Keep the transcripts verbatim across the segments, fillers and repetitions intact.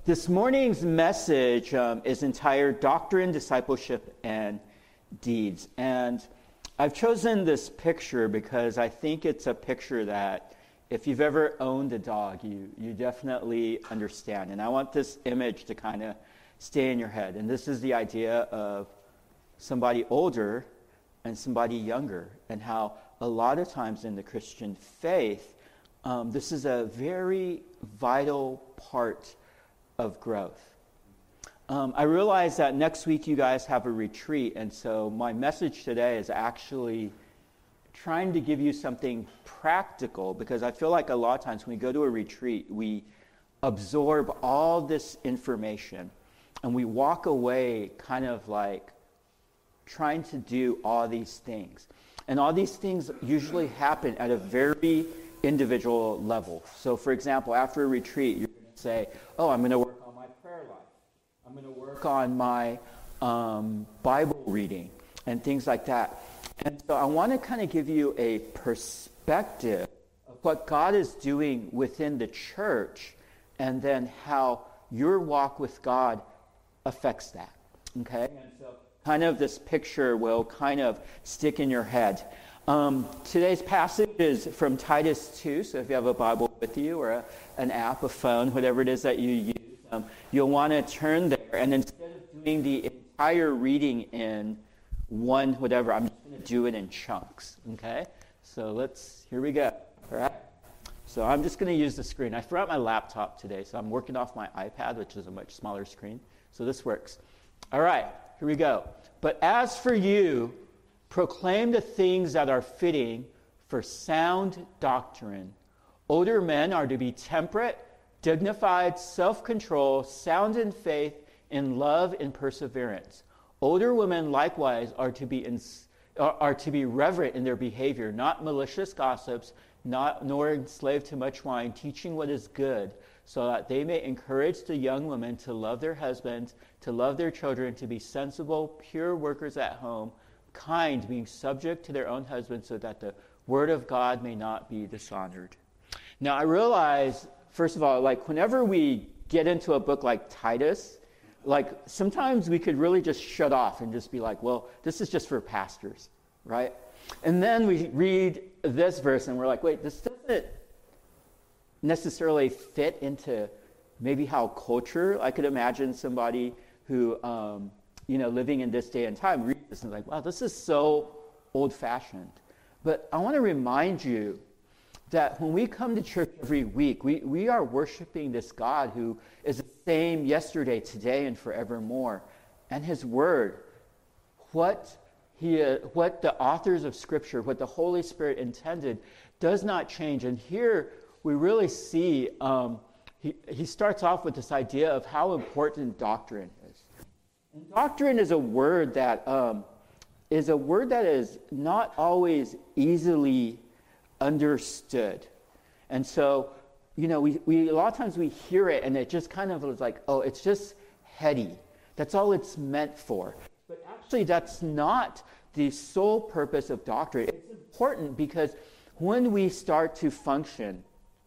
This morning's message um, is entitled Doctrine, Discipleship, and Deeds. And I've chosen this picture because I think it's a picture that if you've ever owned a dog, you, you definitely understand. And I want this image to kind of stay in your head. And this is the idea of somebody older and somebody younger, and how a lot of times in the Christian faith, um, this is a very vital part of growth. Um, I realize that next week you guys have a retreat, and so my message today is actually trying to give you something practical, because I feel like a lot of times when we go to a retreat, we absorb all this information, and we walk away kind of like trying to do all these things. And all these things usually happen at a very individual level. So, for example, after a retreat, you're going to say, oh, I'm going to work on my prayer life. I'm going to work on my um, Bible reading and things like that. And so I want to kind of give you a perspective of what God is doing within the church, and then how your walk with God affects that. Okay? And so kind of this picture will kind of stick in your head. Um, today's passage is from Titus two, so if you have a Bible with you or a, an app, a phone, whatever it is that you use, um, you'll want to turn there, and instead of doing the entire reading in one whatever, I'm just going to do it in chunks, okay? So let's, here we go, all right? So I'm just going to use the screen. I forgot my laptop today, so I'm working off my iPad, which is a much smaller screen, so this works. All right, here we go. But as for you, proclaim the things that are fitting for sound doctrine. Older men are to be temperate, dignified, self-control, sound in faith, in love, and perseverance. Older women likewise are to be in, are, are to be reverent in their behavior, not malicious gossips, not nor enslaved to much wine, teaching what is good, so that they may encourage the young women to love their husbands, to love their children, to be sensible, pure workers at home, kind, being subject to their own husbands, so that the word of God may not be dishonored. Now, I realize, first of all, like whenever we get into a book like Titus, like sometimes we could really just shut off and just be like, well, this is just for pastors, right? And then we read this verse and we're like, wait, this doesn't necessarily fit into maybe how culture. I could imagine somebody who, um, you know, living in this day and time, read this and like, wow, this is so old-fashioned. But I want to remind you that when we come to church every week, we, we are worshiping this God who is the same yesterday, today, and forevermore. And his word, what he, uh, what the authors of Scripture, what the Holy Spirit intended, does not change. And here we really see, um, he, he starts off with this idea of how important doctrine is. And doctrine is a word that um, is a word that is not always easily understood. And so, you know, we, we a lot of times we hear it and it just kind of is like, oh, it's just heady. That's all it's meant for. But actually, that's not the sole purpose of doctrine. It's important because when we start to function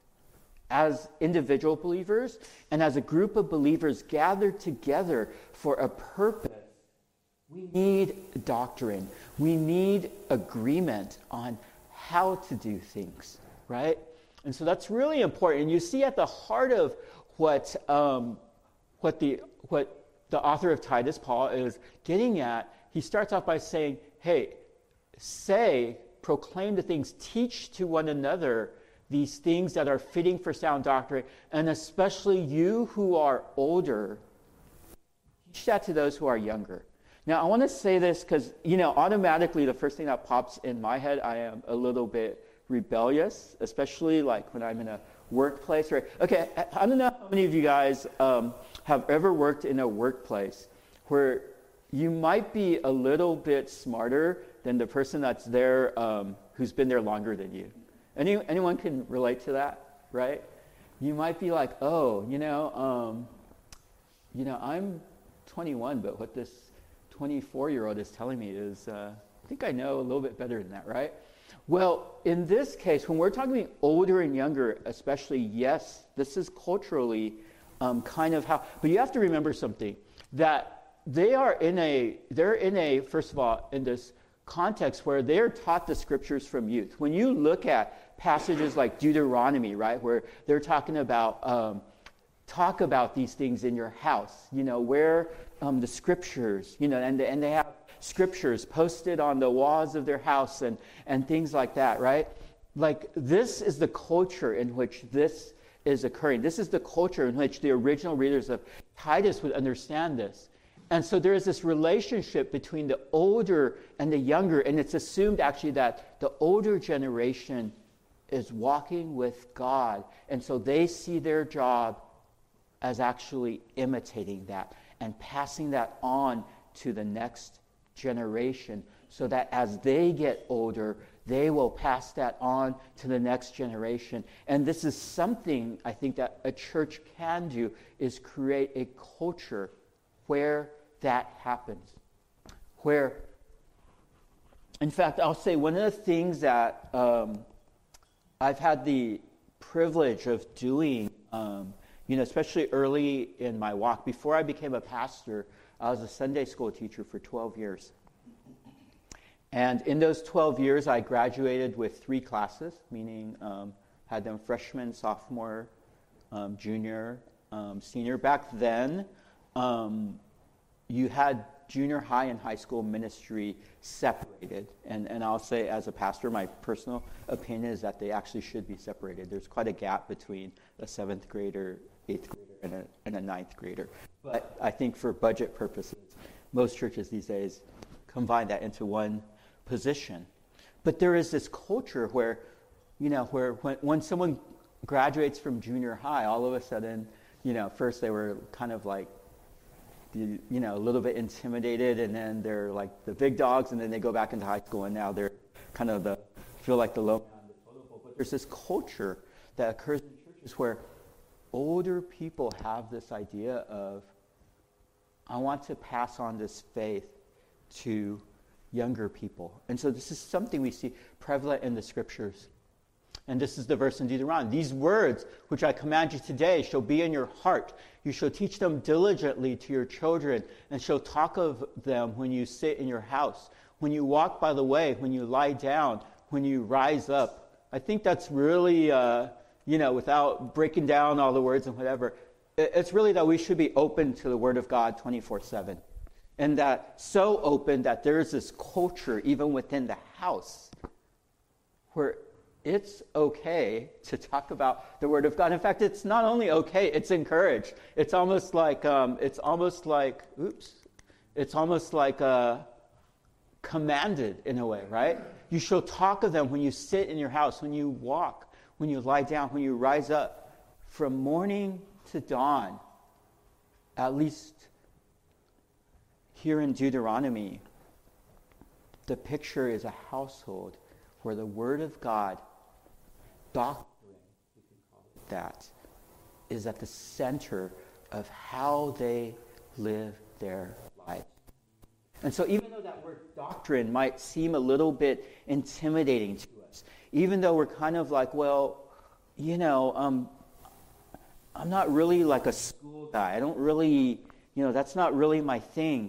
as individual believers and as a group of believers gathered together for a purpose, we need doctrine. We need agreement on how to do things, right? And so that's really important. And you see at the heart of what um, what the what the author of Titus, Paul, is getting at, he starts off by saying, hey, say, proclaim the things, teach to one another these things that are fitting for sound doctrine, and especially you who are older, teach that to those who are younger. Now, I want to say this because, you know, automatically the first thing that pops in my head, I am a little bit rebellious, especially like when I'm in a workplace. Or, okay, I don't know how many of you guys um, have ever worked in a workplace where you might be a little bit smarter than the person that's there um, who's been there longer than you. Any, anyone can relate to that, right? You might be like, oh, you know, um, you know, I'm twenty-one, but what this twenty-four-year-old is telling me is, uh, I think I know a little bit better than that, right? Well, in this case, when we're talking older and younger, especially, yes, this is culturally um, kind of how, but you have to remember something, that they are in a, they're in a, first of all, in this context where they're taught the scriptures from youth. When you look at passages like Deuteronomy, right, where they're talking about, um, talk about these things in your house, you know, where um, the scriptures, you know, and, and they have scriptures posted on the walls of their house and, and things like that, right? Like, this is the culture in which this is occurring. This is the culture in which the original readers of Titus would understand this. And so there is this relationship between the older and the younger, and it's assumed actually that the older generation is walking with God, and so they see their job as actually imitating that and passing that on to the next generation, so that as they get older, they will pass that on to the next generation. And this is something I think that a church can do, is create a culture where that happens. Where, in fact, I'll say one of the things that um, I've had the privilege of doing, um, you know, especially early in my walk, before I became a pastor, I was a Sunday school teacher for twelve years. And in those twelve years, I graduated with three classes, meaning um, had them freshman, sophomore, um, junior, um, senior. Back then, um, you had junior high and high school ministry separated. And, and I'll say, as a pastor, my personal opinion is that they actually should be separated. There's quite a gap between a seventh grader, eighth grader, and a, and a ninth grader. But I think for budget purposes, most churches these days combine that into one position. But there is this culture where, you know, where when, when someone graduates from junior high, all of a sudden, you know, first they were kind of like, you know, a little bit intimidated, and then they're like the big dogs, and then they go back into high school, and now they're kind of the, feel like the low man on the totem pole. But there's this culture that occurs in churches where older people have this idea of, I want to pass on this faith to younger people. And so this is something we see prevalent in the scriptures. And this is the verse in Deuteronomy. These words which I command you today shall be in your heart. You shall teach them diligently to your children, and shall talk of them when you sit in your house, when you walk by the way, when you lie down, when you rise up. I think that's really, uh, you know, without breaking down all the words and whatever, it's really that we should be open to the Word of God twenty-four seven. And that so open that there is this culture, even within the house, where it's okay to talk about the Word of God. In fact, it's not only okay, it's encouraged. It's almost like, um, it's almost like, oops, it's almost like uh, commanded in a way, right? You shall talk of them when you sit in your house, when you walk, when you lie down, when you rise up, from morning to dawn. At least here in Deuteronomy, the picture is a household where the Word of God, doctrine, we can call it that, is at the center of how they live their life. And so even though that word doctrine might seem a little bit intimidating to us, even though we're kind of like, well, you know, um, I'm not really like a school guy. I don't really, you know, that's not really my thing.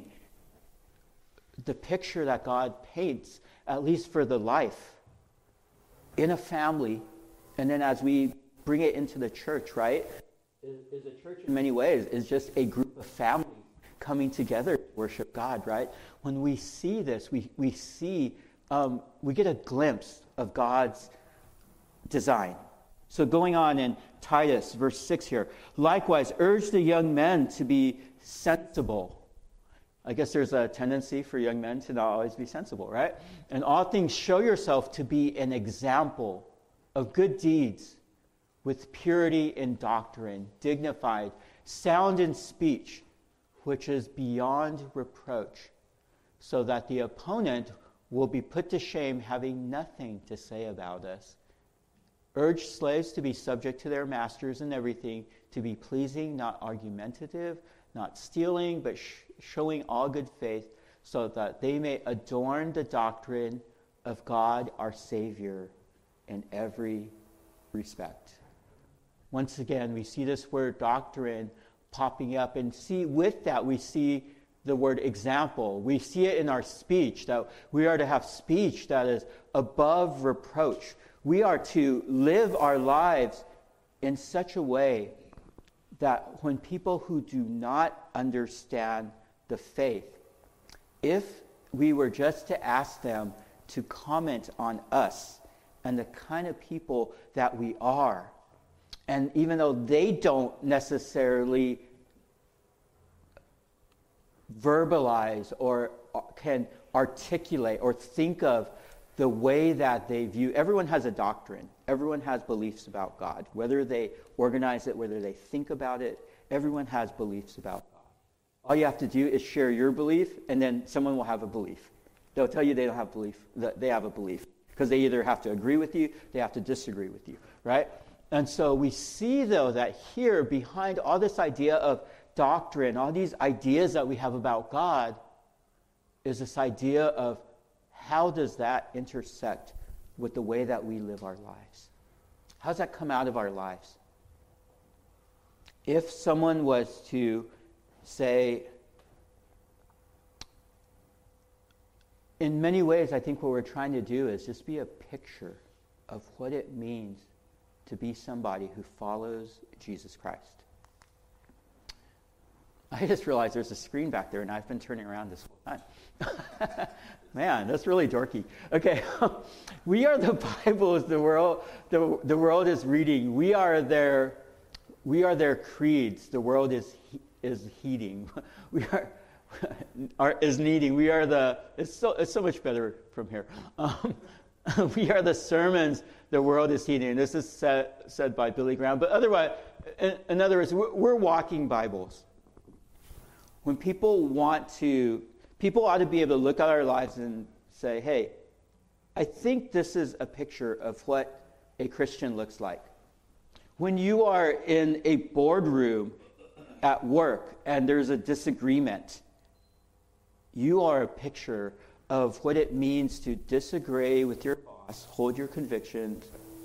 The picture that God paints, at least for the life in a family, and then as we bring it into the church, right, is, is a church in many ways is just a group of families coming together to worship God, right? When we see this, we, we see, um, we get a glimpse of God's design. So going on in Titus, verse six here, likewise, urge the young men to be sensible. I guess there's a tendency for young men to not always be sensible, right? In all things, show yourself to be an example of good deeds, with purity in doctrine, dignified, sound in speech, which is beyond reproach, so that the opponent will be put to shame, having nothing to say about us. Urge slaves to be subject to their masters in everything, to be pleasing, not argumentative, not stealing, but sh- showing all good faith, so that they may adorn the doctrine of God our Savior in every respect. Once again, we see this word doctrine popping up, and see with that we see the word example. We see it in our speech, that we are to have speech that is above reproach. We are to live our lives in such a way that when people who do not understand the faith, if we were just to ask them to comment on us and the kind of people that we are, and even though they don't necessarily verbalize or can articulate or think of the way that they view, everyone has a doctrine. Everyone has beliefs about God. Whether they organize it, whether they think about it, everyone has beliefs about God. All you have to do is share your belief, and then someone will have a belief. They'll tell you they don't have belief, that they have a belief. Because they either have to agree with you, they have to disagree with you, right? And so we see, though, that here, behind all this idea of doctrine, all these ideas that we have about God, is this idea of how does that intersect with the way that we live our lives? How does that come out of our lives? If someone was to say, in many ways, I think what we're trying to do is just be a picture of what it means to be somebody who follows Jesus Christ. I just realized there's a screen back there, and I've been turning around this whole time. Man, that's really dorky. Okay, we are the Bibles the world the, the world is reading. We are their we are their creeds. The world is is heeding. We are. Are, is needing. We are the. It's so. It's so much better from here. Um, we are the sermons the world is heeding. This is said, said by Billy Graham. But otherwise, in, in other words, we're, we're walking Bibles. When people want to, people ought to be able to look at our lives and say, "Hey, I think this is a picture of what a Christian looks like." When you are in a boardroom at work and there's a disagreement, you are a picture of what it means to disagree with your boss, hold your convictions,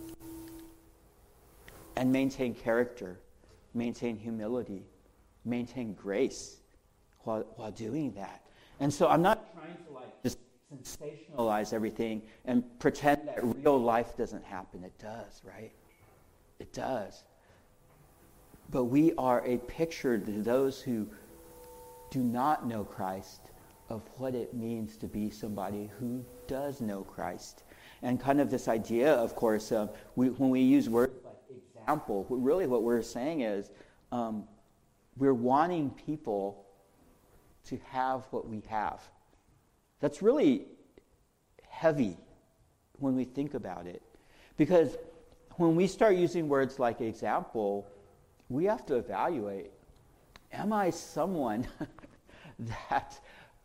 and maintain character, maintain humility, maintain grace while, while doing that. And so I'm not trying to like just sensationalize everything and pretend that real life doesn't happen. It does, right? It does. But we are a picture to those who do not know Christ of what it means to be somebody who does know Christ. And kind of this idea, of course, uh, we, when we use words like example, really what we're saying is um, we're wanting people to have what we have. That's really heavy when we think about it. Because when we start using words like example, we have to evaluate, am I someone that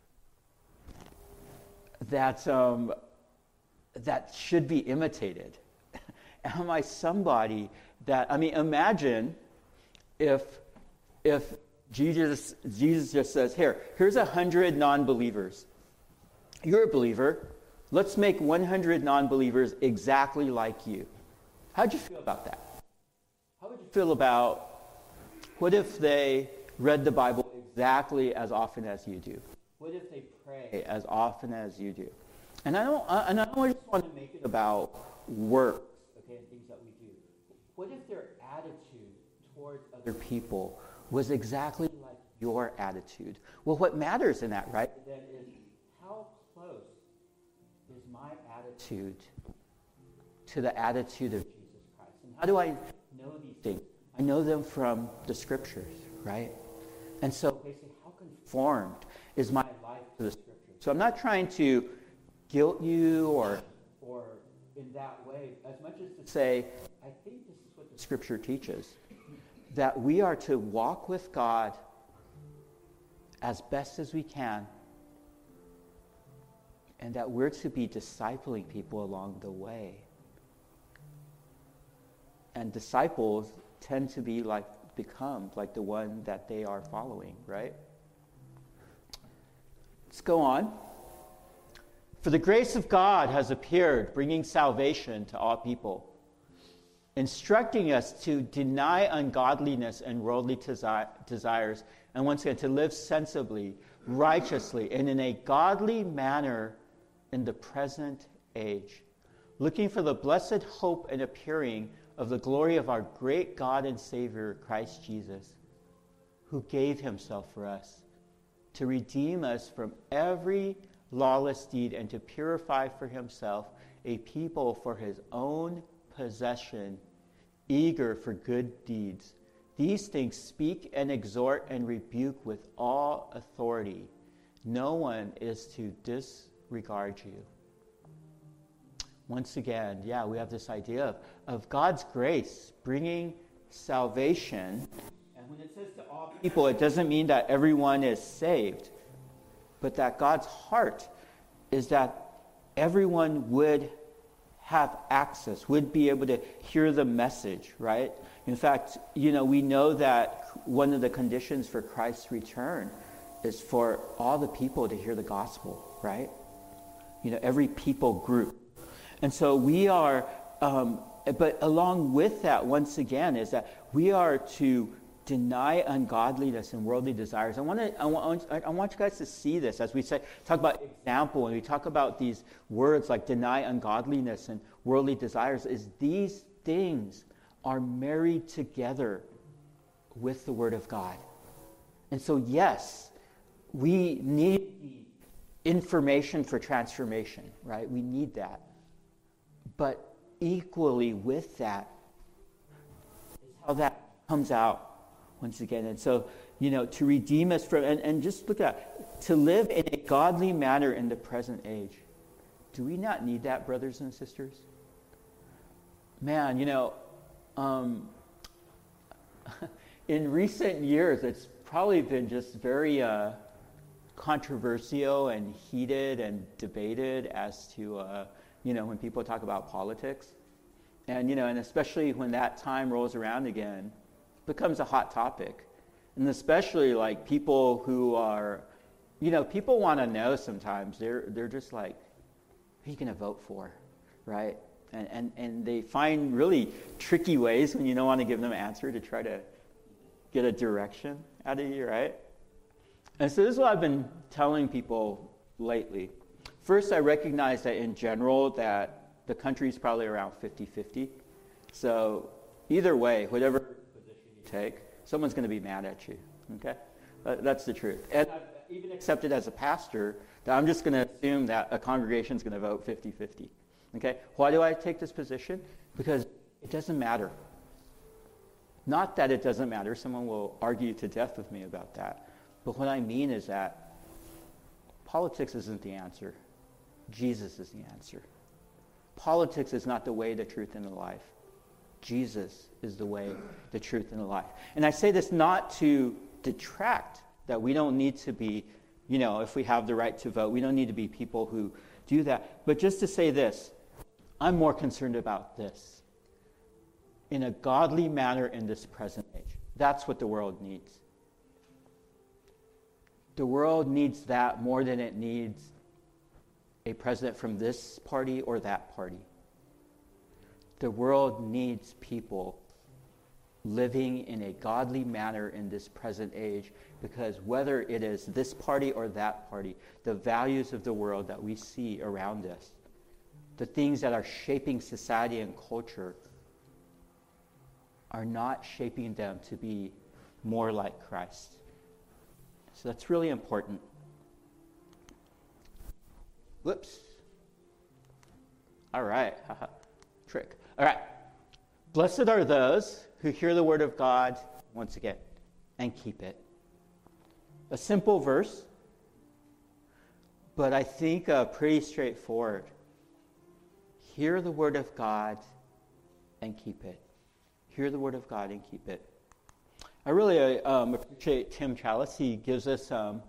that um, that should be imitated? Am I somebody that, I mean, imagine if if Jesus Jesus just says, here, here's a hundred non-believers. You're a believer. Let's make one hundred non-believers exactly like you. How'd you feel about that? How would you feel about, what if they read the Bible exactly as often as you do? What if they pray as often as you do? And I don't, uh, and I don't just want to make it about works, okay, and things that we do. What if their attitude towards other people was exactly like your attitude? Well, what matters in that, right, then is how close is my attitude to the attitude of Jesus Christ? And how do I know these things? I know them from the Scriptures, right? And so basically, how conformed is my life to the Scriptures? So I'm not trying to guilt you or or in that way, as much as to say, I think this is what the Scripture teaches, that we are to walk with God as best as we can, and that we're to be discipling people along the way. And disciples tend to be like, become like the one that they are following, right? Let's go on. For the grace of God has appeared, bringing salvation to all people. instructing us to deny ungodliness and worldly desi- desires, and once again, to live sensibly, righteously, and in a godly manner in the present age, looking for the blessed hope and appearing of the glory of our great God and Savior, Christ Jesus, who gave himself for us to redeem us from every lawless deed and to purify for himself a people for his own possession, eager for good deeds. These things speak and exhort and rebuke with all authority. No one is to disregard you. Once again, yeah, we have this idea of, of God's grace bringing salvation. And when it says to all people, it doesn't mean that everyone is saved, but that God's heart is that everyone would have access, would be able to hear the message, right? In fact, you know, we know that one of the conditions for Christ's return is for all the people to hear the gospel, right? You know, every people group. And so we are, um, but along with that, once again, is that we are to deny ungodliness and worldly desires. I want to, I want, I want you guys to see this as we say, talk about example, and we talk about these words like deny ungodliness and worldly desires, is these things are married together with the Word of God. And so, yes, we need information for transformation, right? We need that. But equally with that is how that comes out once again. And so, you know, to redeem us from, and, and just look at, to live in a godly manner in the present age. Do we not need that, brothers and sisters? Man, you know, um, in recent years, it's probably been just very uh, controversial and heated and debated as to, uh, you know, when people talk about politics. And, you know, and especially when that time rolls around again, it becomes a hot topic. And especially like people who are, you know, people want to know sometimes. They're they're just like, who are you going to vote for, right? And, and and they find really tricky ways when you don't want to give them an answer to try to get a direction out of you, right? And so this is what I've been telling people lately. First, I recognize that in general that the country is probably around fifty-fifty. So either way, whatever position you take, someone's going to be mad at you, okay? Uh, that's the truth. And I've even accepted as a pastor that I'm just going to assume that a congregation is going to vote fifty-fifty, okay? Why do I take this position? Because it doesn't matter. Not that it doesn't matter. Someone will argue to death with me about that. But what I mean is that politics isn't the answer. Jesus is the answer. Politics is not the way, the truth, and the life. Jesus is the way, the truth, and the life. And I say this not to detract that we don't need to be, you know, if we have the right to vote, we don't need to be people who do that. But just to say this, I'm more concerned about this. In a godly manner in this present age. That's what the world needs. The world needs that more than it needs a president from this party or that party. The world needs people living in a godly manner in this present age, because whether it is this party or that party, the values of the world that we see around us, the things that are shaping society and culture, are not shaping them to be more like Christ. So that's really important. Whoops. All right. Trick. All right. Blessed are those who hear the word of God, once again, and keep it. A simple verse, but I think uh, pretty straightforward. Hear the word of God and keep it. Hear the word of God and keep it. I really uh, um, appreciate Tim Chalice. He gives us um,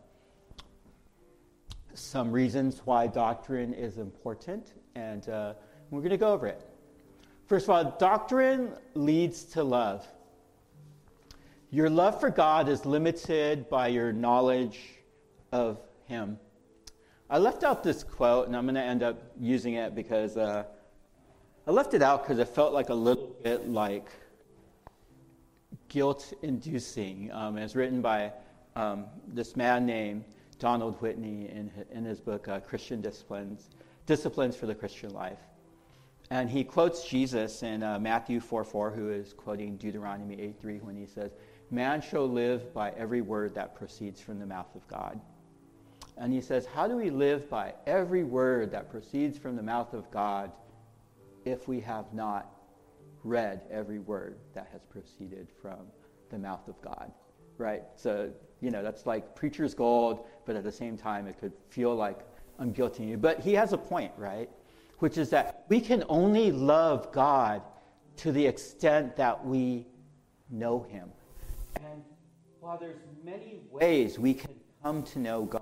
some reasons why doctrine is important, and uh, we're going to go over it. First of all, doctrine leads to love. Your love for God is limited by your knowledge of Him. I left out this quote, and I'm going to end up using it because uh, I left it out because it felt like a little bit like guilt-inducing. Um, it's written by um, this man named Donald Whitney in his, in his book, uh, Christian Disciplines, Disciplines for the Christian Life. And he quotes Jesus in uh, Matthew four four, who is quoting Deuteronomy eight three, when he says, "Man shall live by every word that proceeds from the mouth of God." And he says, how do we live by every word that proceeds from the mouth of God if we have not read every word that has proceeded from the mouth of God, right? So, you know, that's like preacher's gold, but at the same time, it could feel like I'm guilting you. But he has a point, right? Which is that we can only love God to the extent that we know him. And while there's many ways we can come to know God,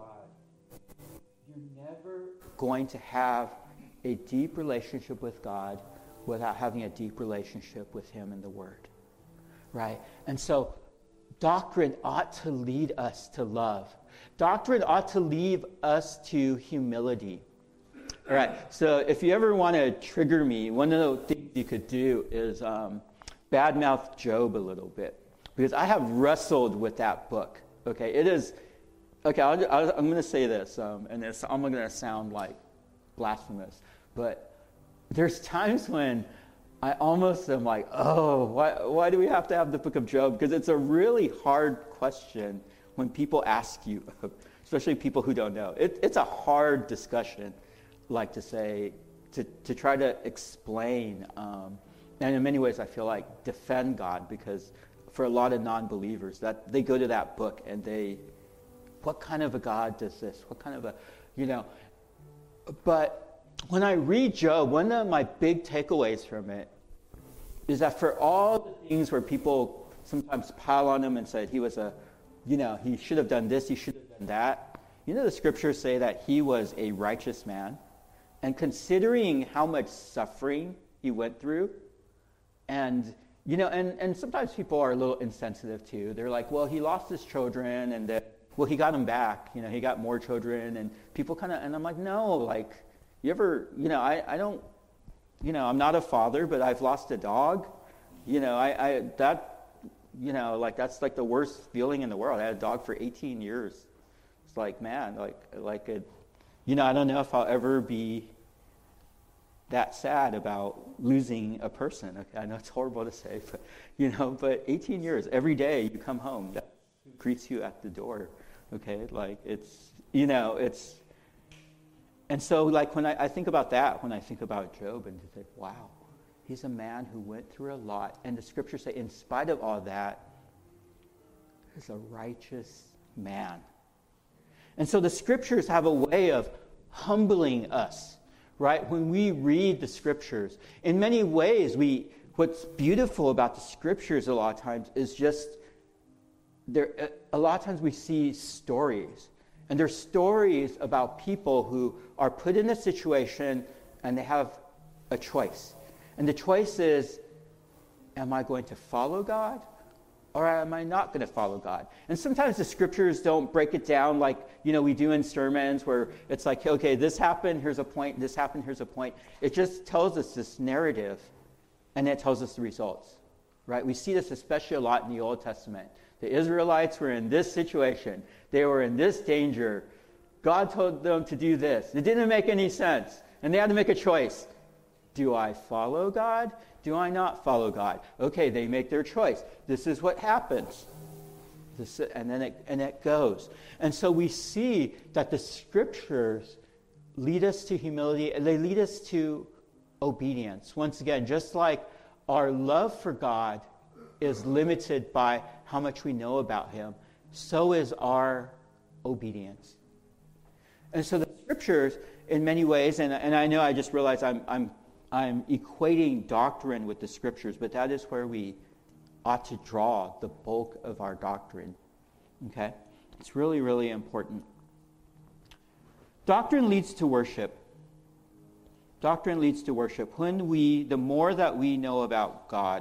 you're never going to have a deep relationship with God without having a deep relationship with him in the Word, right? And so doctrine ought to lead us to love. Doctrine ought to lead us to humility. All right, so if you ever want to trigger me, one of the things you could do is um, badmouth Job a little bit, because I have wrestled with that book. Okay, it is, okay, I'll, I'll, I'm going to say this, um, and it's, I'm going to sound like blasphemous, but there's times when I almost am like, oh, why, why do we have to have the book of Job? Because it's a really hard question when people ask you, especially people who don't know. It, it's a hard discussion, like to say, to, to try to explain, um, and in many ways I feel like defend God, because for a lot of non-believers, that they go to that book and they, what kind of a God does this? What kind of a, you know, but when I read Job, one of my big takeaways from it is that for all the things where people sometimes pile on him and say he was a, you know, he should have done this, he should have done that, you know, the scriptures say that he was a righteous man. And considering how much suffering he went through, and, you know, and, and sometimes people are a little insensitive too. They're like, well, he lost his children, and, uh, well, he got them back. You know, he got more children, and people kind of, and I'm like, no, like, you ever, you know, I, I don't, you know, I'm not a father, but I've lost a dog. You know, I, I, that, you know, like, that's like the worst feeling in the world. I had a dog for eighteen years. It's like, man, like, like it, you know, I don't know if I'll ever be that sad about losing a person. Okay, I know it's horrible to say, but, you know, but eighteen years, every day you come home, that greets you at the door. Okay, like, it's, you know, it's, and so, like, when I, I think about that, when I think about Job, and to think, wow, he's a man who went through a lot, and the scriptures say, in spite of all that, he's a righteous man. And so the scriptures have a way of humbling us, right? When we read the scriptures, in many ways, we what's beautiful about the scriptures a lot of times is just there. A lot of times we see stories, and they're stories about people who are put in a situation and they have a choice, and the choice is, am I going to follow God? Or am I not going to follow God? And sometimes the scriptures don't break it down like, you know, we do in sermons where it's like, okay, this happened, here's a point, this happened, here's a point. It just tells us this narrative, and it tells us the results, right? We see this especially a lot in the Old Testament. The Israelites were in this situation. They were in this danger. God told them to do this. It didn't make any sense, and they had to make a choice. Do I follow God? Do I not follow God? Okay, they make their choice. This is what happens. This, and then it, and it goes. And so we see that the scriptures lead us to humility, and they lead us to obedience. Once again, just like our love for God is limited by how much we know about him, so is our obedience. And so the scriptures, in many ways, and, and I know I just realized I'm, I'm I'm equating doctrine with the scriptures, but that is where we ought to draw the bulk of our doctrine. Okay? It's really, really important. Doctrine leads to worship. Doctrine leads to worship. When we, the more that we know about God,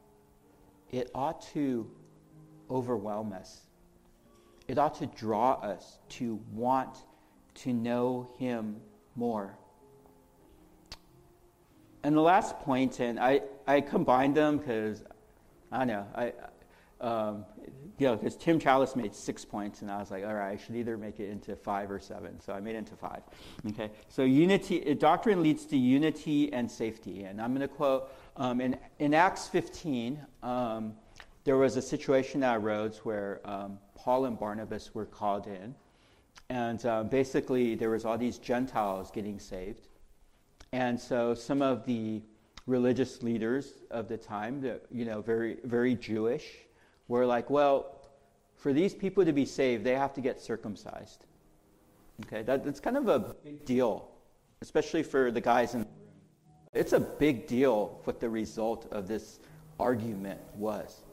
it ought to overwhelm us. It ought to draw us to want to know him more. and the last point, and I, I combined them because, I don't know, I, um, you know, because Tim Chalice made six points, and I was like, all right, I should either make it into five or seven. So I made it into five. Okay, so unity, doctrine leads to unity and safety. And I'm going to quote, um, in, in Acts fifteen, um, there was a situation at Rhodes where um, Paul and Barnabas were called in. And uh, basically, there was all these Gentiles getting saved. And so some of the religious leaders of the time, that, you know, very, very Jewish, were like, well, for these people to be saved, they have to get circumcised. Okay, that, that's kind of a big deal, especially for the guys in the room. It's a big deal what the result of this argument was.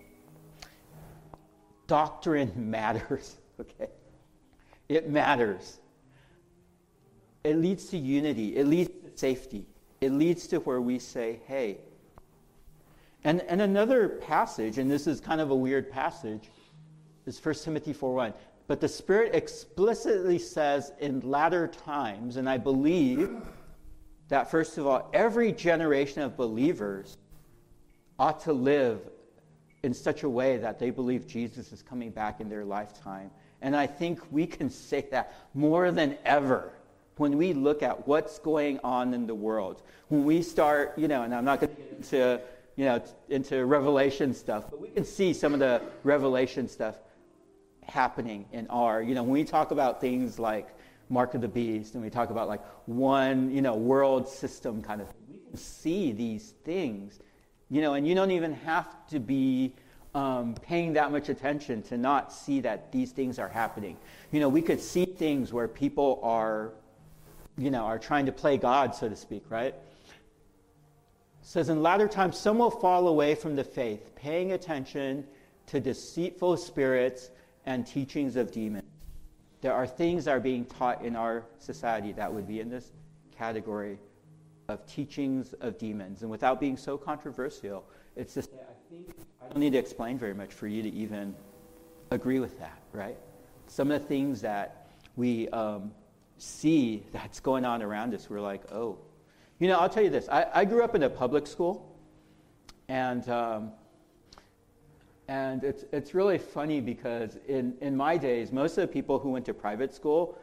Doctrine matters, okay? It matters. It leads to unity. It leads to safety. It leads to where we say, hey. And, and another passage, and this is kind of a weird passage, is First Timothy four one. But the Spirit explicitly says in latter times, and I believe that, first of all, every generation of believers ought to live in such a way that they believe Jesus is coming back in their lifetime. And I think we can say that more than ever when we look at what's going on in the world. When we start, you know, and I'm not going to get into, you know, into Revelation stuff, but we can see some of the Revelation stuff happening in our, you know, when we talk about things like Mark of the Beast, and we talk about like one, you know, world system kind of thing, we can see these things, you know, and you don't even have to be um, paying that much attention to not see that these things are happening. You know, we could see things where people are, you know, are trying to play God, so to speak, right? It says, in latter times, some will fall away from the faith, paying attention to deceitful spirits and teachings of demons. There are things that are being taught in our society that would be in this category of teachings of demons. And without being so controversial, it's just, I think, I don't need to explain very much for you to even agree with that, right? Some of the things that we um, see that's going on around us, we're like, oh. You know, I'll tell you this. I, I grew up in a public school, and um, and it's it's really funny because in, in my days, most of the people who went to private school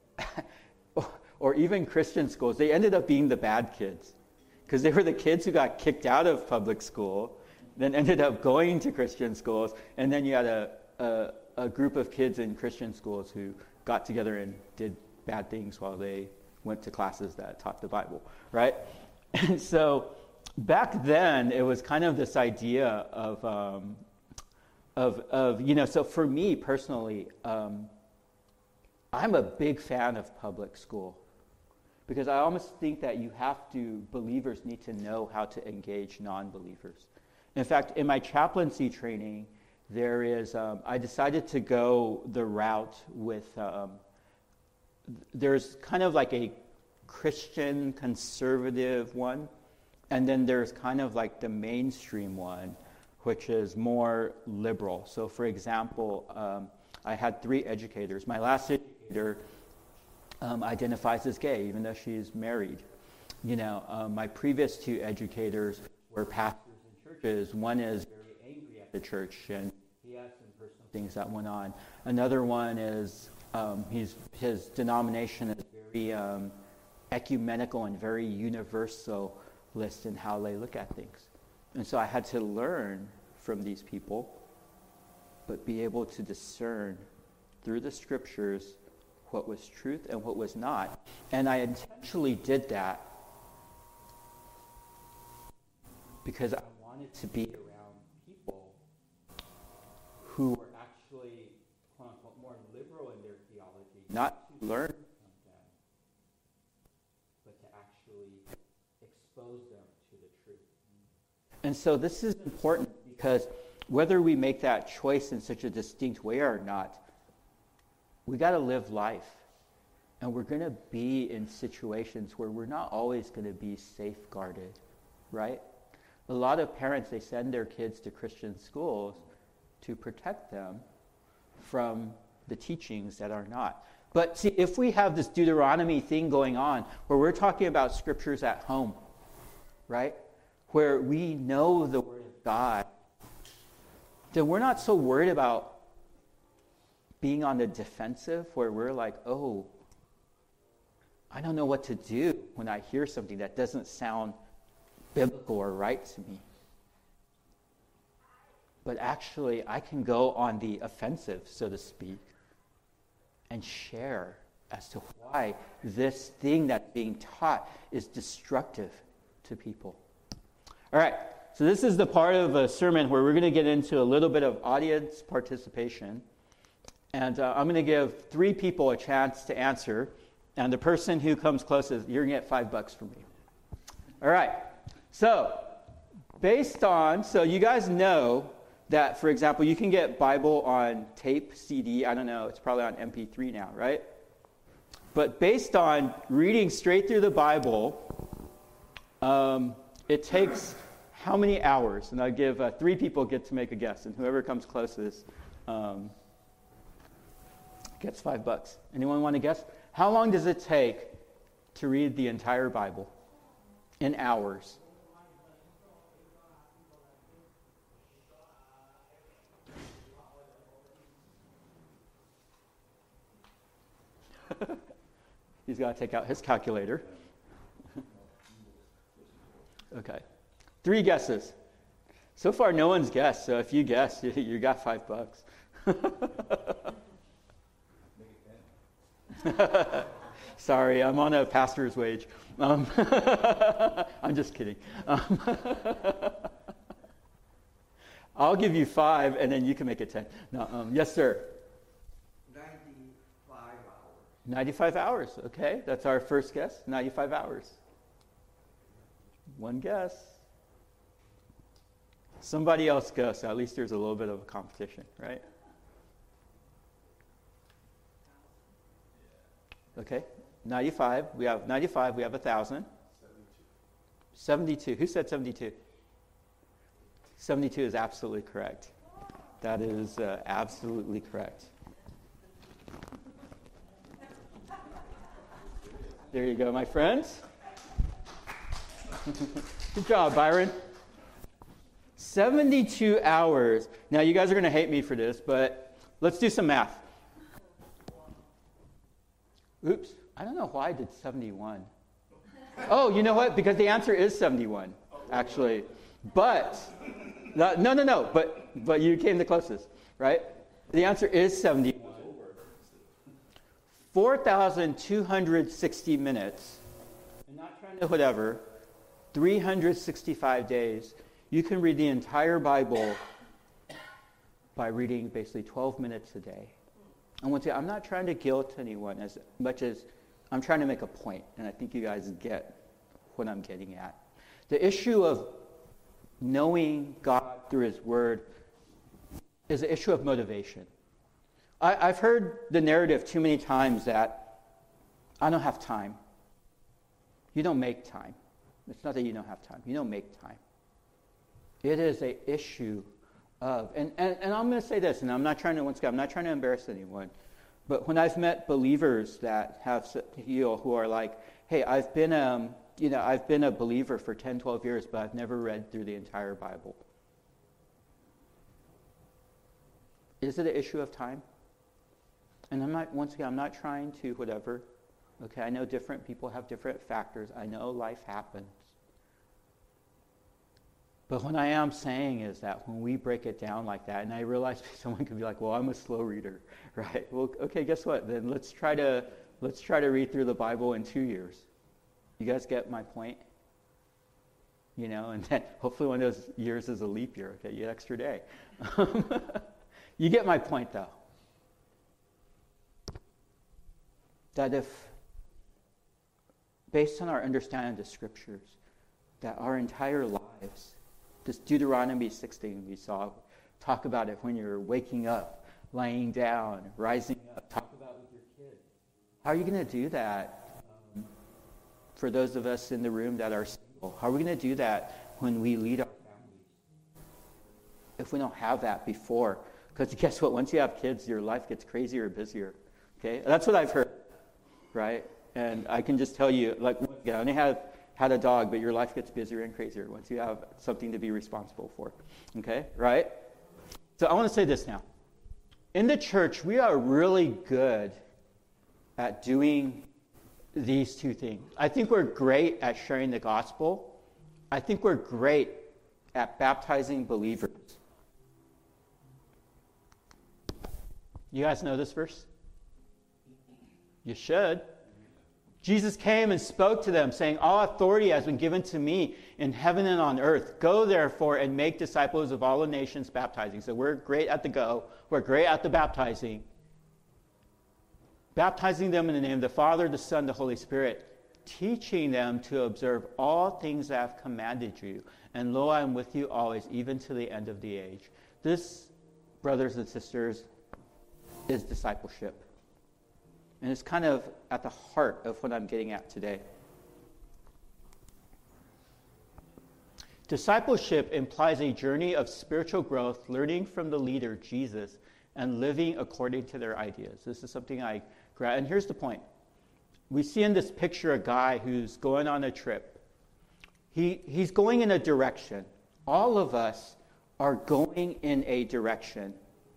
or even Christian schools, they ended up being the bad kids because they were the kids who got kicked out of public school, then ended up going to Christian schools, and then you had a, a, a group of kids in Christian schools who got together and did bad things while they went to classes that taught the Bible, right? And so back then, it was kind of this idea of, um, of, of you know, so for me personally, um, I'm a big fan of public school because I almost think that you have to, believers need to know how to engage non-believers. In fact, in my chaplaincy training, there is, um, I decided to go the route with, um, there's kind of like a Christian conservative one, and then there's kind of like the mainstream one, which is more liberal. So for example, um, I had three educators. My last educator um, identifies as gay, even though she's married. You know, um, my previous two educators were pastors in churches. One is very angry at the church, and he has some personal things that went on. Another one is Um, he's, his denomination is very um, ecumenical and very universalist in how they look at things. And so I had to learn from these people, but be able to discern through the scriptures what was truth and what was not. And I intentionally did that because I wanted to be around people who were actually, quote unquote, more liberal in their theology, not to learn from them, but to actually expose them to the truth. And so this is important because whether we make that choice in such a distinct way or not, we got to live life. And we're going to be in situations where we're not always going to be safeguarded, right? A lot of parents, they send their kids to Christian schools to protect them from the teachings that are not. But see, if we have this Deuteronomy thing going on, where we're talking about scriptures at home, right? Where we know the Word of God, then we're not so worried about being on the defensive where we're like, oh, I don't know what to do when I hear something that doesn't sound biblical or right to me. But actually, I can go on the offensive, so to speak, and share as to why this thing that's being taught is destructive to people. All right, so this is the part of a sermon where we're going to get into a little bit of audience participation. And uh, I'm going to give three people a chance to answer. And the person who comes closest, you're going to get five bucks from me. All right, so based on, so you guys know that, for example, you can get Bible on tape, C D, I don't know, it's probably on M P three now, right? But based on reading straight through the Bible, um, it takes how many hours? And I'll give uh, three people get to make a guess, and whoever comes closest um, gets five bucks. Anyone want to guess? How long does it take to read the entire Bible in hours? He's got to take out his calculator. Okay. Three guesses. So far, no one's guessed. So if you guess, you, you got five bucks. Sorry, I'm on a pastor's wage. Um, I'm just kidding. Um, I'll give you five, and then you can make it ten. No, um, yes, sir. ninety-five hours, okay. That's our first guess, ninety-five hours. One guess. Somebody else goes, so at least there's a little bit of a competition, right? Okay, ninety-five, we have ninety-five, we have one thousand. seventy-two, who said seventy-two? seventy-two is absolutely correct. That is uh, absolutely correct. There you go, my friends. Good job, Byron. seventy-two hours. Now, you guys are going to hate me for this, but let's do some math. Oops, I don't know why I did seventy-one. Oh, you know what? Because the answer is seventy-one, actually. But, no, no, no, but, but you came the closest, right? The answer is seventy-one. four thousand two hundred sixty minutes, and not trying to whatever, three hundred sixty-five days, you can read the entire Bible by reading basically twelve minutes a day. And once again, I'm not trying to guilt anyone as much as I'm trying to make a point, and I think you guys get what I'm getting at. The issue of knowing God through His Word is an issue of motivation. I, I've heard the narrative too many times that I don't have time. You don't make time. It's not that you don't have time. You don't make time. It is an issue of, and, and, and I'm going to say this, and I'm not trying to, once again, I'm not trying to embarrass anyone, but when I've met believers that have, you know, who are like, hey, I've been, um, you know, I've been a believer for ten, twelve years, but I've never read through the entire Bible. Is it an issue of time? And I'm not, once again, I'm not trying to whatever. Okay, I know different people have different factors. I know life happens. But what I am saying is that when we break it down like that, and I realize someone could be like, well, I'm a slow reader, right? Well, okay, guess what? Then let's try to let's try to read through the Bible in two years. You guys get my point? You know, and then hopefully one of those years is a leap year, okay? You get an extra day. You get my point, though. That if, based on our understanding of the Scriptures, that our entire lives, this Deuteronomy sixteen we saw, talk about it when you're waking up, laying down, rising up, talk about it with your kids. How are you going to do that um, for those of us in the room that are single? How are we going to do that when we lead our families? If we don't have that before. Because guess what? Once you have kids, your life gets crazier, busier. Okay? That's what I've heard. Right? And I can just tell you, like, I only have had a dog, but your life gets busier and crazier once you have something to be responsible for. Okay, right? So I want to say this now. In the church, we are really good at doing these two things. I think we're great at sharing the gospel. I think we're great at baptizing believers. You guys know this verse? You should. Jesus came and spoke to them, saying, all authority has been given to me in heaven and on earth. Go, therefore, and make disciples of all the nations, baptizing. So we're great at the go. We're great at the baptizing. Baptizing them in the name of the Father, the Son, the Holy Spirit, teaching them to observe all things that I have commanded you. And lo, I am with you always, even to the end of the age. This, brothers and sisters, is discipleship. And it's kind of at the heart of what I'm getting at today. Discipleship implies a journey of spiritual growth, learning from the leader, Jesus, and living according to their ideas. This is something I grab. And here's the point. We see in this picture a guy who's going on a trip. He, he's going in a direction. All of us are going in a direction.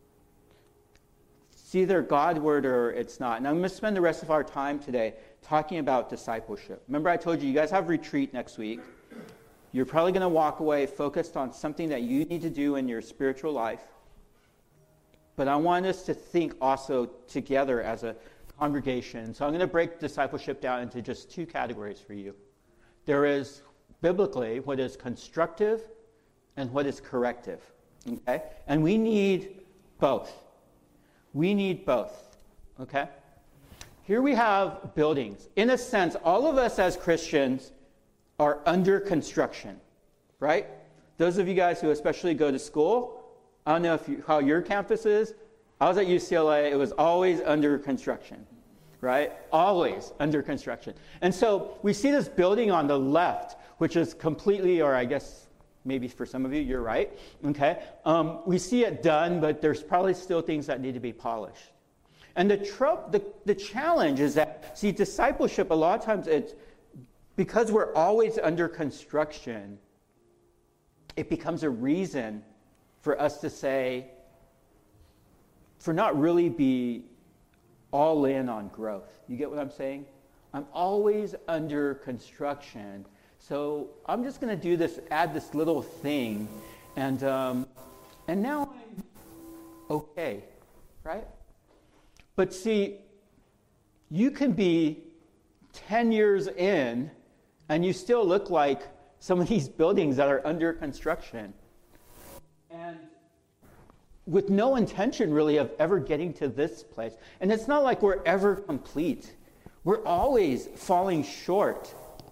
It's either Godward or it's not. And I'm going to spend the rest of our time today talking about discipleship. Remember I told you, you guys have retreat next week. You're probably going to walk away focused on something that you need to do in your spiritual life. But I want us to think also together as a congregation. So I'm going to break discipleship down into just two categories for you. There is, biblically, what is constructive and what is corrective. Okay? And we need both. We need both, okay? Here we have buildings. In a sense, all of us as Christians are under construction, right? Those of you guys who especially go to school, I don't know if you, how your campus is. I was at U C L A. It was always under construction, right? Always under construction. And so we see this building on the left, which is completely, or I guess maybe for some of you, you're right, okay? Um, we see it done, but there's probably still things that need to be polished. And the, trope, the, the challenge is that, see, discipleship, a lot of times, it's because we're always under construction, it becomes a reason for us to say, for not really be all in on growth. You get what I'm saying? I'm always under construction. So I'm just going to do this, add this little thing, and um, and now I'm okay, right? But see, you can be ten years in, and you still look like some of these buildings that are under construction. And with no intention, really, of ever getting to this place. And it's not like we're ever complete. We're always falling short.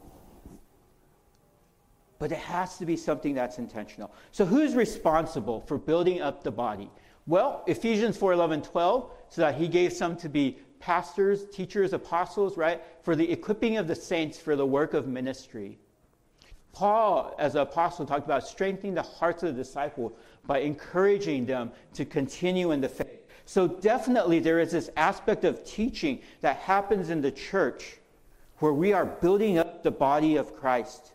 But it has to be something that's intentional. So who's responsible for building up the body? Well, Ephesians four, eleven, twelve, so that he gave some to be pastors, teachers, apostles, right? For the equipping of the saints for the work of ministry. Paul, as an apostle, talked about strengthening the hearts of the disciples by encouraging them to continue in the faith. So definitely there is this aspect of teaching that happens in the church where we are building up the body of Christ.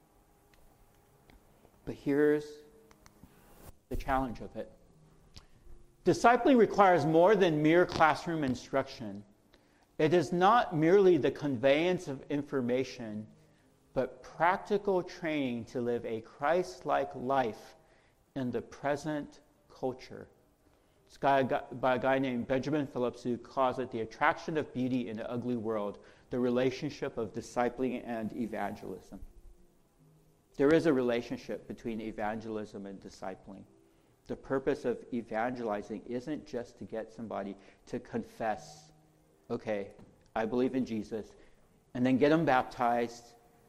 But here's the challenge of it. Discipling requires more than mere classroom instruction. It is not merely the conveyance of information, but practical training to live a Christ-like life in the present culture. It's by a guy named Benjamin Phillips, who calls it the attraction of beauty in an ugly world, the relationship of discipling and evangelism. There is a relationship between evangelism and discipling. The purpose of evangelizing isn't just to get somebody to confess, okay, I believe in Jesus, and then get them baptized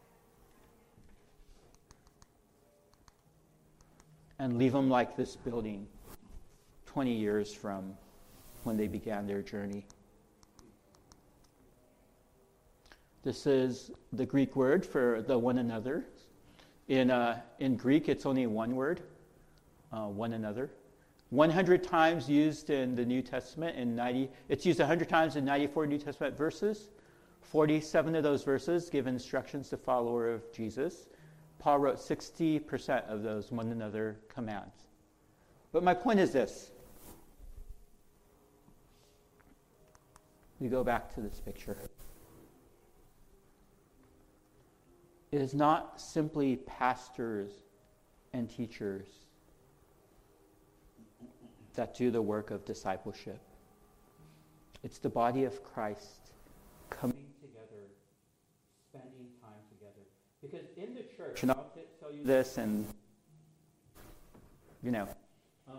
and leave them like this building twenty years from when they began their journey. This is the Greek word for the one another. In, uh, in Greek, it's only one word, uh, one another. one hundred times used in the New Testament. In ninety, it's used one hundred times in ninety-four New Testament verses. forty-seven of those verses give instructions to follower of Jesus. Paul wrote sixty percent of those one another commands. But my point is this. We go back to this picture. It is not simply pastors and teachers that do the work of discipleship. It's the body of Christ coming together, spending time together. Because in the church, and I'll t- tell you this, and, you know, um,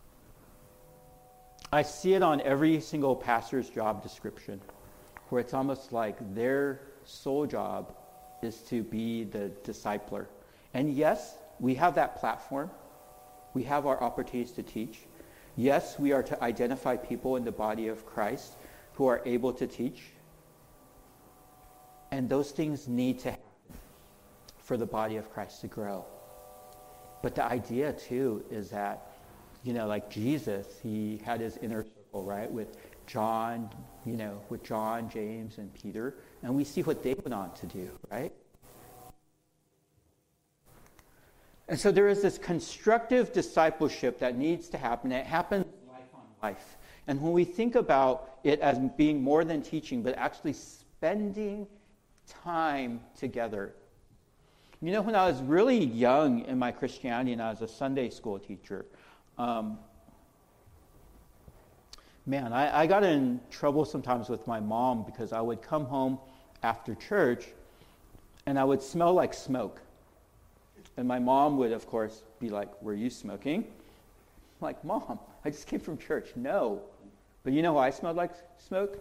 I see it on every single pastor's job description, where it's almost like their sole job is to be the discipler. And yes, we have that platform. We have our opportunities to teach. Yes, we are to identify people in the body of Christ who are able to teach. And those things need to happen for the body of Christ to grow. But the idea, too, is that, you know, like Jesus, he had his inner circle, right, with John, you know, with John, James, and Peter. And we see what they went on to do, right? And so there is this constructive discipleship that needs to happen. It happens life on life. And when we think about it as being more than teaching, but actually spending time together. You know, when I was really young in my Christianity and I was a Sunday school teacher, um, man, I, I got in trouble sometimes with my mom because I would come home after church and I would smell like smoke. And my mom would, of course, be like, "Were you smoking?" I'm like, "Mom, I just came from church." No. But you know why I smelled like smoke?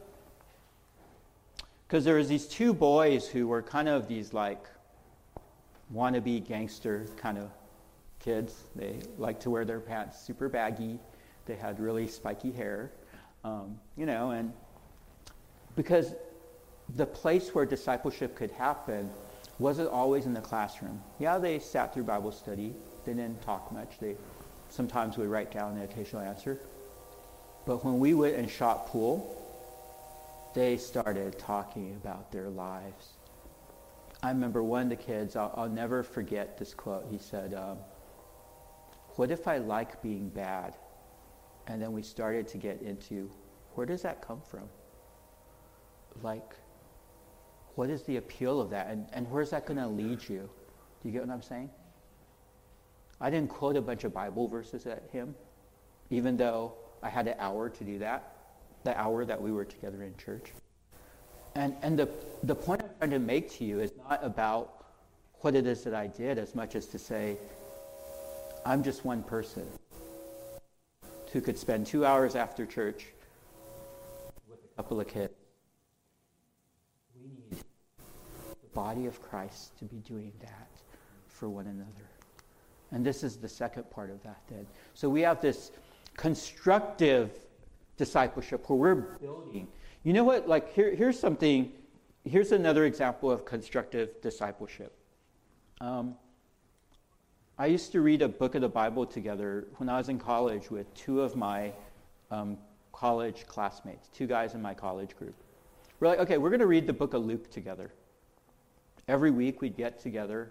Because there was these two boys who were kind of these like wannabe gangster kind of kids. They liked to wear their pants super baggy. They had really spiky hair, um, you know, and because the place where discipleship could happen wasn't always in the classroom. Yeah, they sat through Bible study. They didn't talk much. They sometimes would write down an occasional answer. But when we went and shot pool, they started talking about their lives. I remember one of the kids, I'll, I'll never forget this quote. He said, um, "What if I like being bad?" And then we started to get into, where does that come from? Like, what is the appeal of that? And, and where's that going to lead you? Do you get what I'm saying? I didn't quote a bunch of Bible verses at him, even though I had an hour to do that, the hour that we were together in church. And and the, the point I'm trying to make to you is not about what it is that I did as much as to say, I'm just one person who could spend two hours after church with a couple of kids. We need the body of Christ to be doing that for one another. And this is the second part of that then. So we have this constructive discipleship where we're building. You know what? Like here, here's something, here's another example of constructive discipleship. Um, I used to read a book of the Bible together when I was in college with two of my um, college classmates, two guys in my college group. We're like, okay, we're going to read the book of Luke together. Every week we'd get together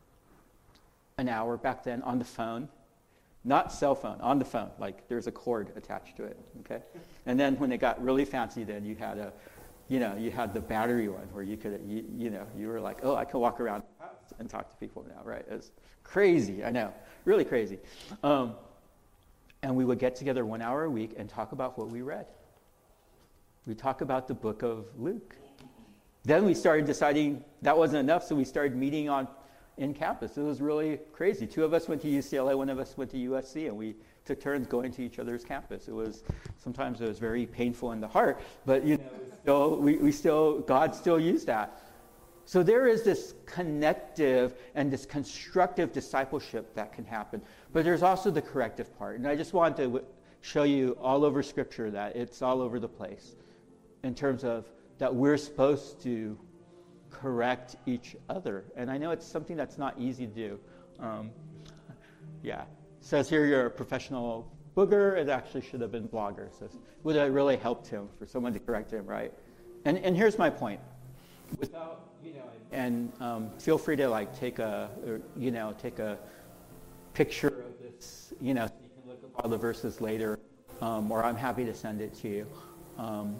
an hour back then on the phone. Not cell phone, on the phone. Like there's a cord attached to it, okay? And then when it got really fancy, then you had a, you know, you had the battery one where you could, you, you know, you were like, oh, I can walk around and talk to people now, right? It's crazy, I know, really crazy. Um, and we would get together one hour a week and talk about what we read. We talk about the book of Luke. Then we started deciding that wasn't enough, so we started meeting on in campus. It was really crazy. Two of us went to U C L A, one of us went to U S C, and we took turns going to each other's campus. It was, sometimes it was very painful in the heart, but you know, still, we, we still, God still used that. So there is this connective and this constructive discipleship that can happen, but there's also the corrective part. And I just want to w- show you all over Scripture that it's all over the place in terms of that we're supposed to correct each other. And I know it's something that's not easy to do. Um, yeah. It says here you're a professional booger. It actually should have been blogger. So would have really helped him for someone to correct him, right? And and here's my point. without, you know, and um, feel free to like take a, or, you know, take a picture of this, you know, so you can look up all the verses later, um, or I'm happy to send it to you. Um,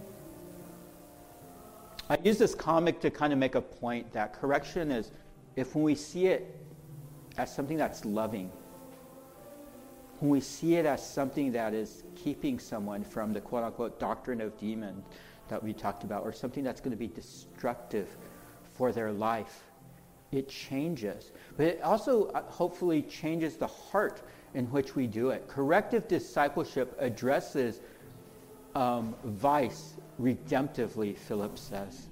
I use this comic to kind of make a point that correction is, if when we see it as something that's loving, when we see it as something that is keeping someone from the quote-unquote doctrine of demons that we talked about, or something that's going to be destructive for their life, it changes. But it also uh, hopefully changes the heart in which we do it. Corrective discipleship addresses um, vice redemptively, Philip says.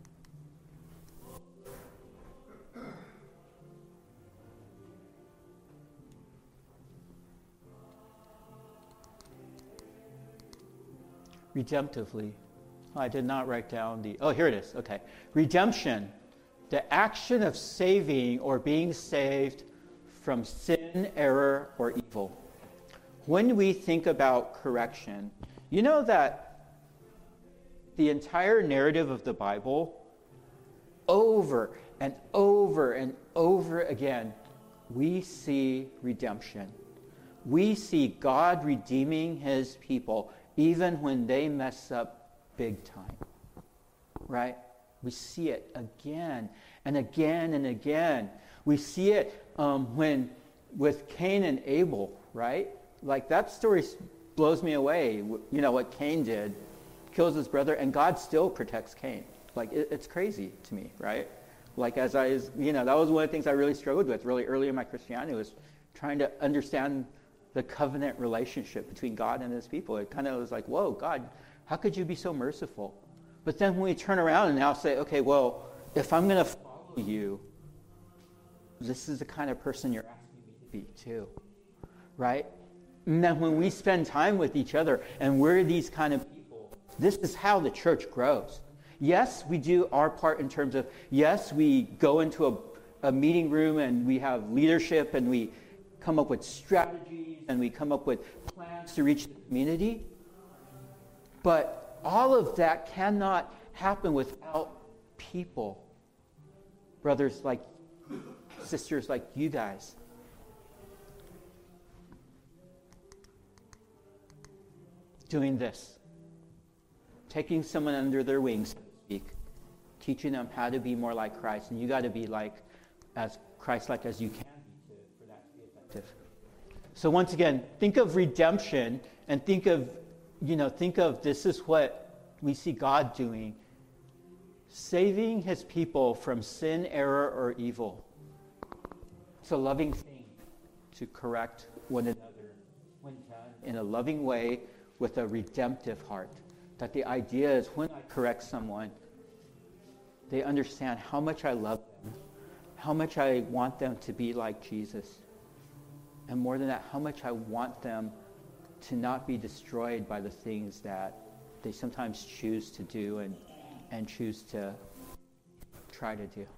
Redemptively. Oh, I did not write down the... Oh, here it is. Okay. Redemption. The action of saving or being saved from sin, error, or evil. When we think about correction, you know that the entire narrative of the Bible, over and over and over again, we see redemption. We see God redeeming his people even when they mess up big time, right? We see it again and again and again. We see it um, when with Cain and Abel, right? Like that story blows me away. You know what Cain did, kills his brother, and God still protects Cain. Like it, it's crazy to me, right? Like as I, you know, that was one of the things I really struggled with really early in my Christianity, was trying to understand the covenant relationship between God and his people. It kind of was like, whoa, God, how could you be so merciful? But then when we turn around and now say, okay, well, if I'm going to follow you, this is the kind of person you're asking me to be too, right? And then when we spend time with each other and we're these kind of people, this is how the church grows. Yes, we do our part in terms of, yes, we go into a, a meeting room and we have leadership and we come up with strategies and we come up with plans to reach the community. But all of that cannot happen without people, brothers like, sisters like you guys. Doing this. Taking someone under their wings, so to speak. Teaching them how to be more like Christ. And you got to be like, as Christ-like as you can. So once again, think of redemption and think of, you know, think of this is what we see God doing. Saving his people from sin, error, or evil. It's a loving thing to correct one another when done in a loving way with a redemptive heart. That the idea is when I correct someone, they understand how much I love them, how much I want them to be like Jesus. And more than that, how much I want them to not be destroyed by the things that they sometimes choose to do and, and choose to try to do.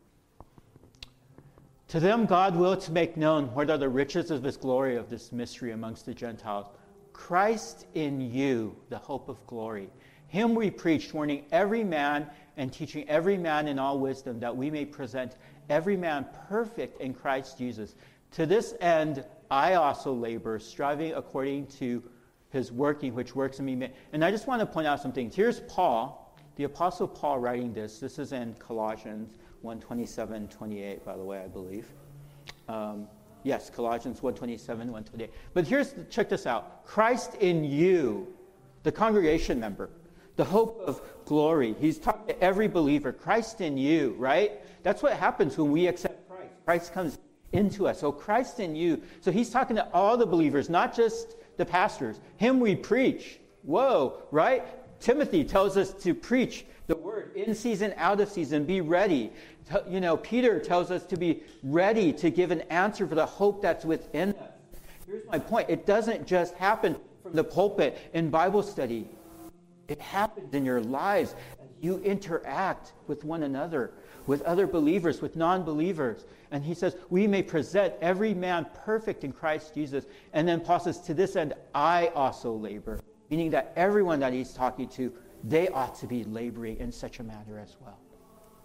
To them God willed to make known what are the riches of his glory of this mystery amongst the Gentiles. Christ in you, the hope of glory. Him we preached, warning every man and teaching every man in all wisdom, that we may present every man perfect in Christ Jesus. To this end, I also labor, striving according to his working, which works in me. And I just want to point out some things. Here's Paul, the Apostle Paul writing this. This is in Colossians one twenty-seven, twenty-eight, by the way, I believe. Um, yes, Colossians one twenty-seven, one twenty-eight. But here's, check this out. Christ in you, the congregation member, the hope of glory. He's talking to every believer. Christ in you, right? That's what happens when we accept Christ. Christ comes into us. So Christ in you. So he's talking to all the believers, not just the pastors. Him we preach. Whoa, right? Timothy tells us to preach the word in season, out of season. Be ready. You know, Peter tells us to be ready to give an answer for the hope that's within us. Here's my point. It doesn't just happen from the pulpit in Bible study. It happens in your lives as you interact with one another, with other believers, with non-believers. And he says, we may present every man perfect in Christ Jesus. And then Paul says, to this end, I also labor. Meaning that everyone that he's talking to, they ought to be laboring in such a manner as well.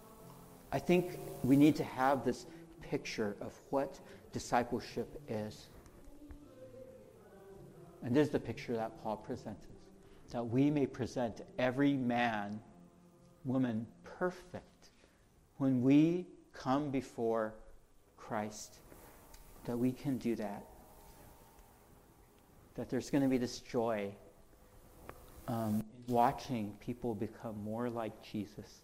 I think we need to have this picture of what discipleship is. And this is the picture that Paul presents us, that we may present every man, woman perfect when we come before Christ, that we can do that. That there's going to be this joy um, in watching people become more like Jesus.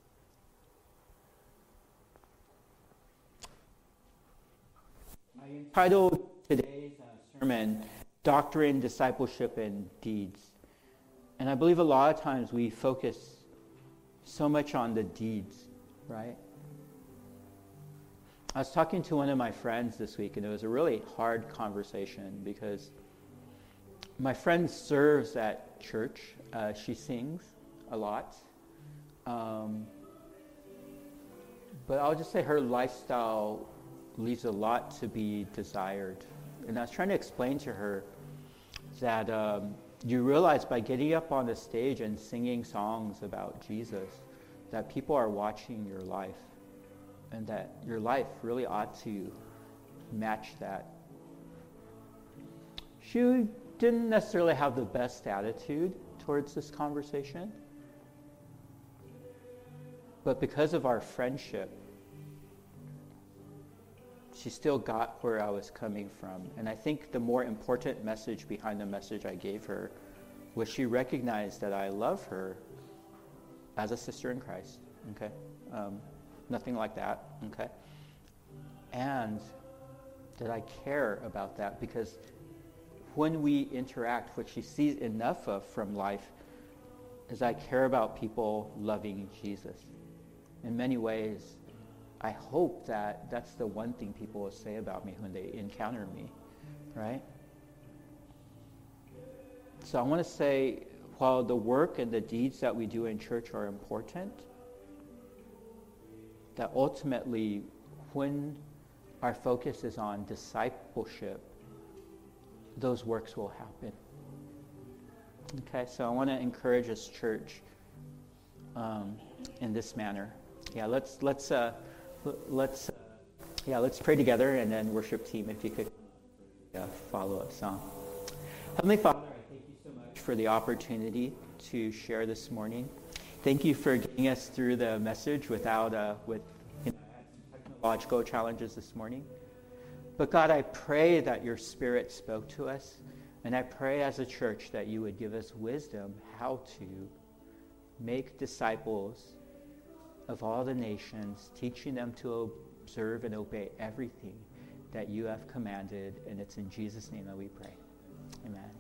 I entitled today's uh, sermon, Doctrine, Discipleship, and Deeds. And I believe a lot of times we focus so much on the deeds, right? I was talking to one of my friends this week, and it was a really hard conversation because my friend serves at church. Uh, she sings a lot. Um, but I'll just say her lifestyle leaves a lot to be desired. And I was trying to explain to her that um, you realize by getting up on the stage and singing songs about Jesus, that people are watching your life, and that your life really ought to match that. She didn't necessarily have the best attitude towards this conversation, but because of our friendship, she still got where I was coming from. And I think the more important message behind the message I gave her was she recognized that I love her as a sister in Christ, okay? Um, nothing like that, okay? And that I care about that because when we interact, what she sees enough of from life is I care about people loving Jesus. In many ways, I hope that that's the one thing people will say about me when they encounter me, right? So I want to say, while the work and the deeds that we do in church are important, that ultimately, when our focus is on discipleship, those works will happen. Okay, so I want to encourage us, church, um, in this manner. Yeah, let's let's uh, let's uh, yeah let's pray together, and then worship team, if you could uh, follow up song. Heavenly Father, I thank you so much for the opportunity to share this morning. Thank you for getting us through the message without uh, with you know, I had some technological challenges this morning. But God, I pray that your Spirit spoke to us, and I pray as a church that you would give us wisdom how to make disciples of all the nations, teaching them to observe and obey everything that you have commanded. And it's in Jesus' name that we pray. Amen.